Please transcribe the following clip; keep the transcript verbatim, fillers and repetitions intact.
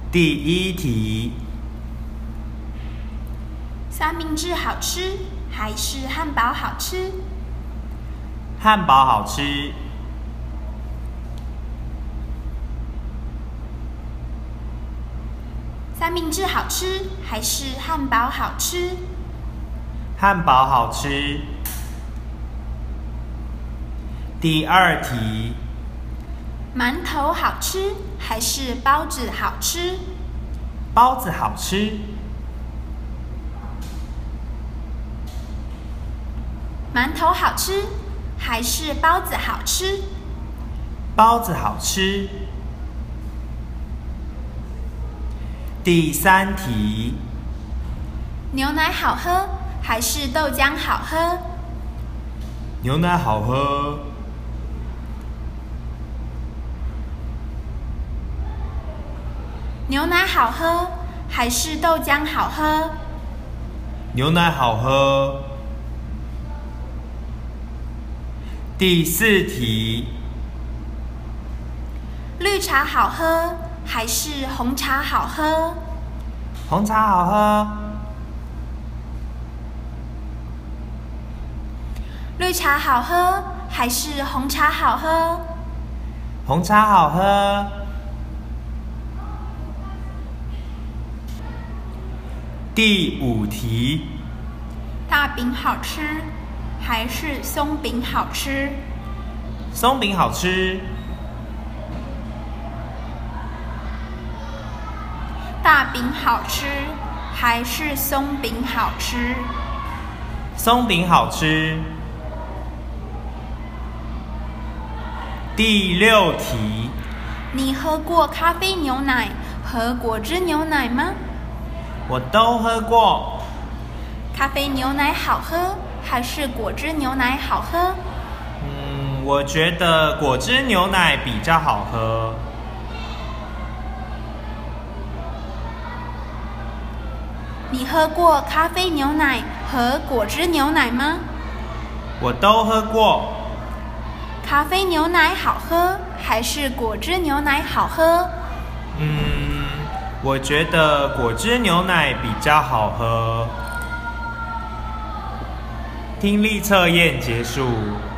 第一题， 三明治好吃还是汉堡好吃？ 汉堡好吃。 三明治好吃还是汉堡好吃？ 汉堡好吃。第二题， 馒头好吃还是包子好吃？ 包子好吃。 馒头好吃还是包子好吃？ 包子好吃。第三题， 牛奶好喝还是豆浆好喝？ 牛奶好喝。 牛奶好喝还是豆浆好喝？ 牛奶好喝。第四题， 绿茶好喝还是红茶好喝？ 红茶好喝。 绿茶好喝还是红茶好喝？ 红茶好喝。第五题， 大饼好吃还是松饼好吃？ 松饼好吃。 大饼好吃还是松饼好吃？ 松饼好吃。第六题， 你喝过咖啡牛奶和果汁牛奶吗？ 我都喝过。 咖啡牛奶好喝还是果汁牛奶好喝？ 嗯，我觉得果汁牛奶比较好喝。 你喝过咖啡牛奶和果汁牛奶吗？ 我都喝过。 咖啡牛奶好喝还是果汁牛奶好喝？ 嗯，我觉得果汁牛奶比较好喝。听力测验结束。